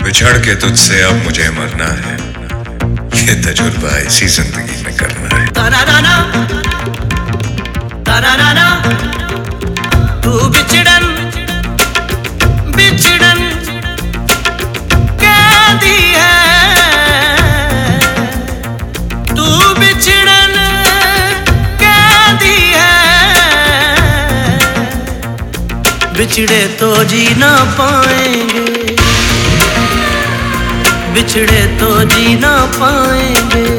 बिछड़ के तुझसे अब मुझे मरना है, ये तजुर्बा इसी जिंदगी में करना है। ताराना, ताराना, तू बिछड़न बिछड़न कह दी है, तू बिछड़न कह दी है, बिछड़े तो जी ना पाएंगे, बिछड़े तो जी ना पाएंगे।